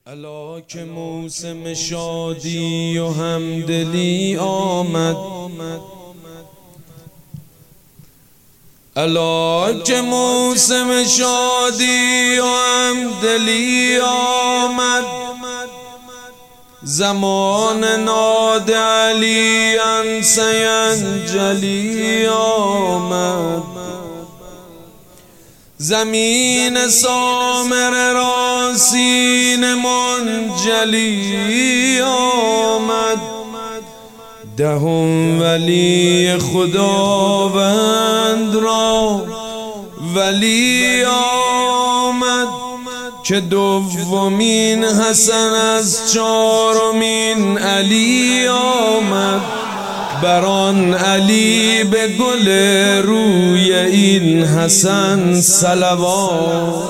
الا که موسم شادی و همدلی آمد، الا که موسم شادی و همدلی آمد. زمان ناد علی سینجلی آمد. زمین سامر راسین منجلی آمد. دهم ولی خداوند را ولی آمد، که دومین حسن از چهارمین علی آمد. بران علی به گل روی این حسن صلوات.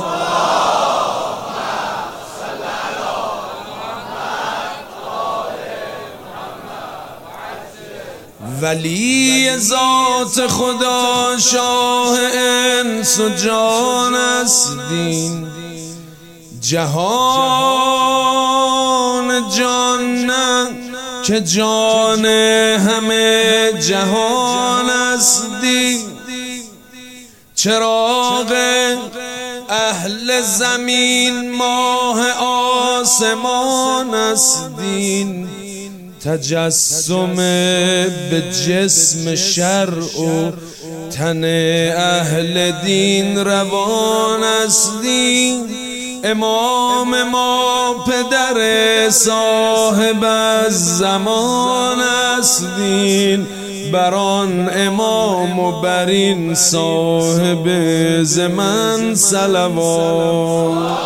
ولی ذات خدا شاه انس و جان است دین، جهان جان نه که جان همه جهان است دین. چراغ اهل زمین ماه آسمان است دین. تجسم به جسم شرع و تن اهل دین روان است دین. امام ما پدر صاحب الزمان است دین. بران امام و برین صاحب زمان صلوات.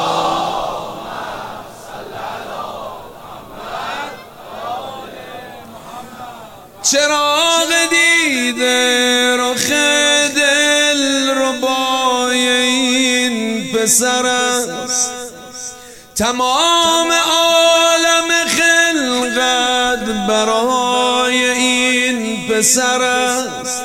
چراغ دیده رخ دل ربای این پسر است. تمام عالم خلقت برای این پسر است.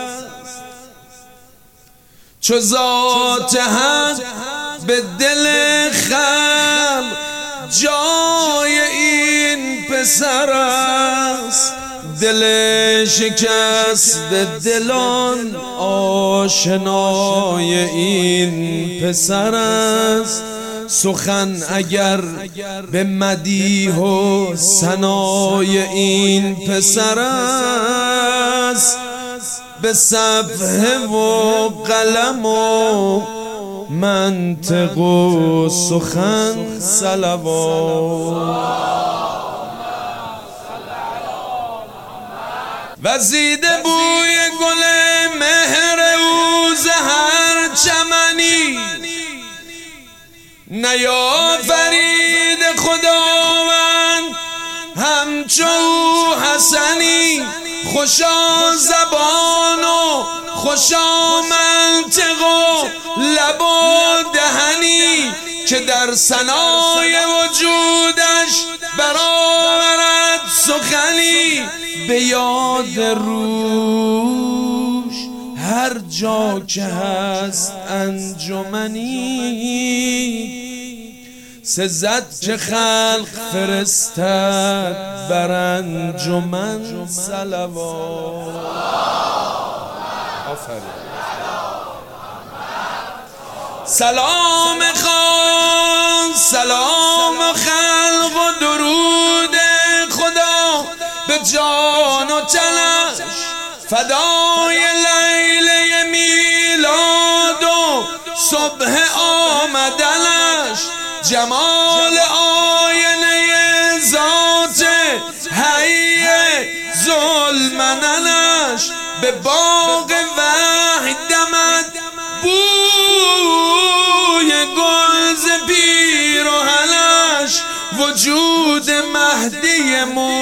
چو ذات حق به دل خلق جای این پسر است. دل شکست دلان آشنای این پسر است. سخن اگر به مدیح و ثنای این پسر است، به صفحه و قلم و منطق و سخن صلوات. وزیده بوی گل مهر او ز هر چمنی، نیافرید خداوند همچو حسنی. خوشا زبان و خوشا منطق و لب و دهنی، که در ثنای وجودش برآورد سخنی. به یاد روش هر جا که هست انجمنی، سزد که خلق فرستد بر انجمن صلوات. سلام خان سلام خلق و درود خدا به جان و تنش، فدای لیله میلاد و صبح آمدنش. جمال آینه ذات حی ذوالمننش. به باغ وحی دمد بوی گل ز پیرهنش. وجود مهدی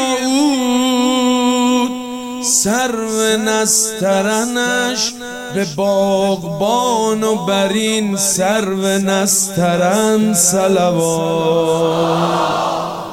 موعود سرو نسترنش. به باغبان و برین سرو نسترن صلوات.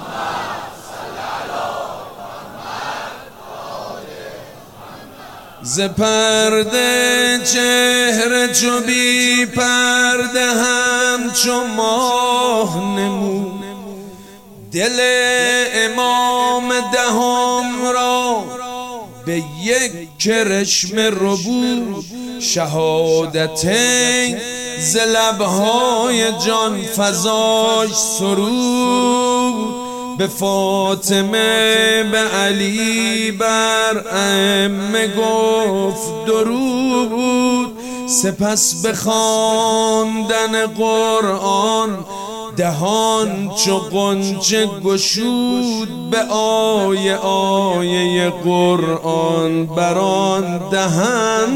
ز پرده چهره چو بی پرده همچو ماه نمود. دل امام دهم را به یک کرشمه ربود، شهادتین ز لبهای جان فزاش سرود. به فاطمه به علی بر ائمه گفت درود، سپس به خواندن قرآن دهان چو غنچه گشود. به آیه آیه قرآن بر آن دهن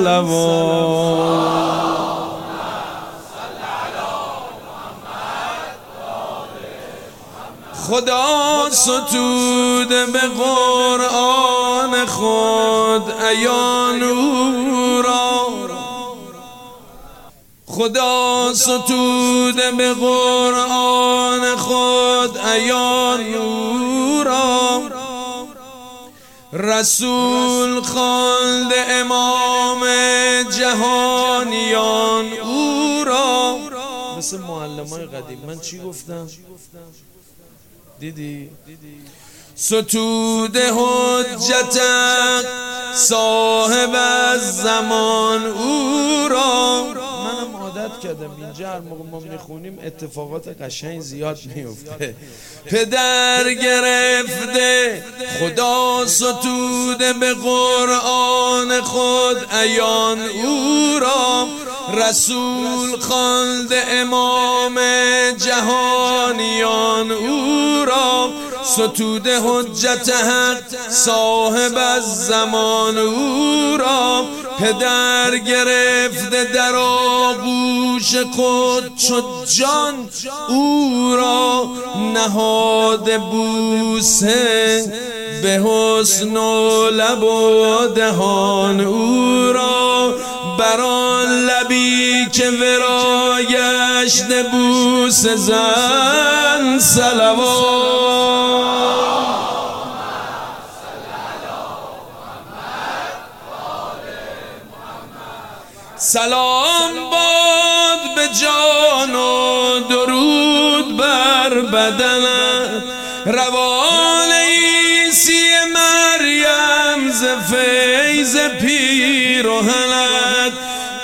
صلوات. خدا ستوده به قرآن خود عیان او را، خدا ستوده به قرآن خود عیان او را. رسول خواند امام جهانیان او را. مثل معلمای قدیم. من چی گفتم؟ دیدی؟ ستوده حجتک صاحب الزمان او را. منم عادت کردم اینجا هر موقع ما میخونیم اتفاقات قشنگ زیاد میفته. پدر گرفته خدا ستوده به قرآن خود عیان او را. رسول خواند امام جهانیان او را. ستوده حجت حق صاحب الزمان او را. پدر گرفته در آغوش خود چو جان او را. نهاده بوسه به حسن و لب و دهان او را. بر آن لبی که ورا گشته بوسه زن صلوات. سلام باد به جان و درود بر بدنت. روان عیسی مریم ز فیض پیرهنت.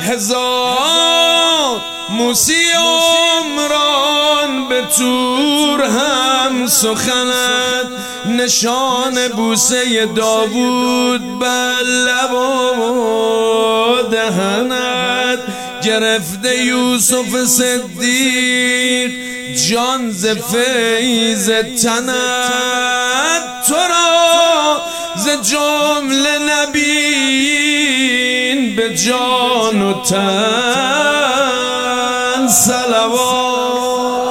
هزار موسی عمران به طور هم سخنت. نشان بوسه داوود بر لب و دهنت. گرفته یوسف صدیق جان ز فیض تنت. تو را ز جمله نبیین به جان و تن صلوات.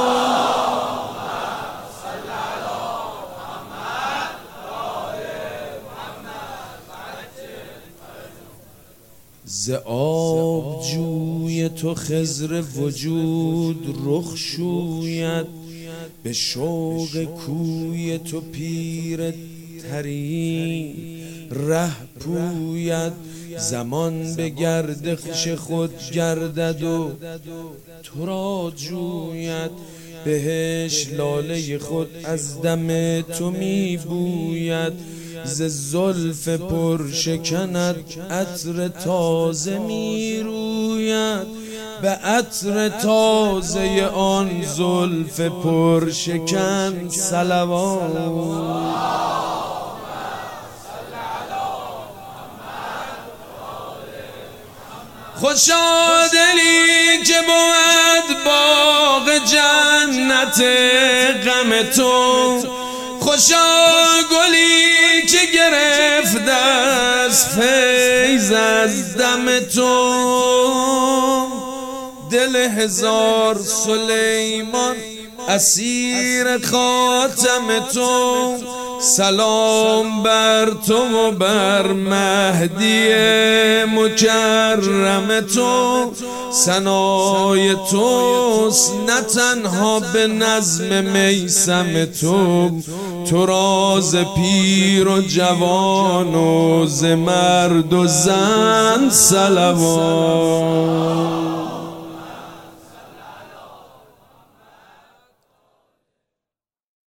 ز آب جوی تو خضر وجود رخ شوید. به شوق کوی تو پیر ترین ره پوید. زمان به گردش خود گردد و تو را جوید. بهش لاله خود از دم تو می بوید. ز زلف پرشکنت عطر تازه می روید. به عطر تازه آن زلف پرشکن صلوات. خوشا دلی که بود باغ جنت غم تو. خوشا گلی که گرفته از فیض از دم تو. دل هزار سلیمان اسیر خاتم تو. سلام بر تو و بر مهدی مکرم تو. ثنای توست نه تنها به نظم میسم تو. تو را ز پیر و جوان و ز مرد و زن صلوات.